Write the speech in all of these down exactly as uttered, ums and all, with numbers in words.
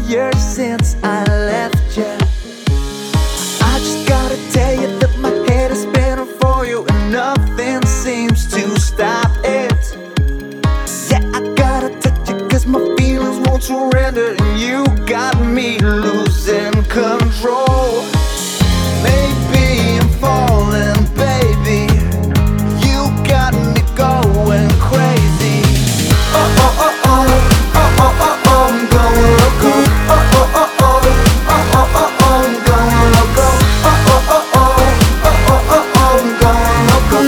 years since I left you. I just gotta tell you that my head is spinning for you, and nothing seems to stop it. Yeah, I gotta touch you cause my feelings won't surrender, and you got me losing control. Maybe I'm falling, baby. You got me going crazy. Oh, oh, oh, oh, oh, oh, oh, oh, I'm going loco. Oh, oh, oh, oh, oh, oh, oh, oh, I'm going loco. Oh, oh, oh, oh, oh, oh, oh, oh, I'm going loco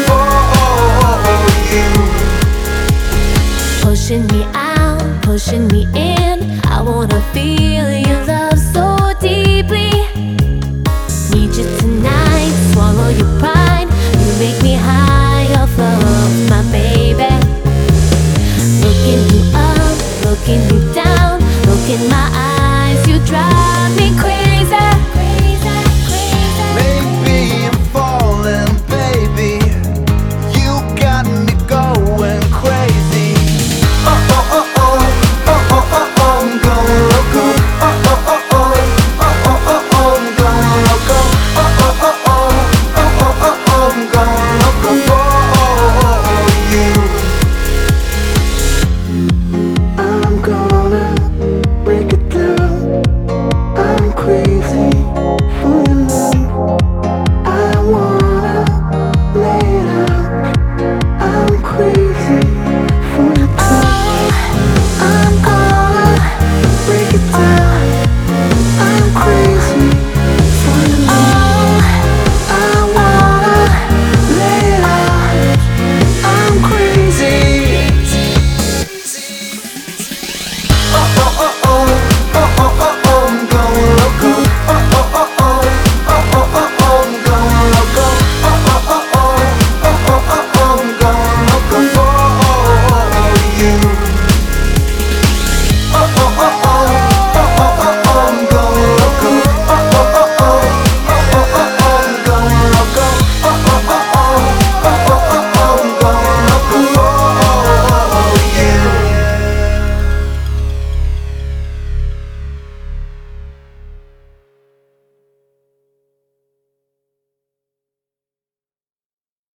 for you. Pushing me out, pushing me in. I wanna feel your love so deeply. Need you tonight, swallow your pride. You make me high off of my baby. Looking you up, looking you down, look in my eyes.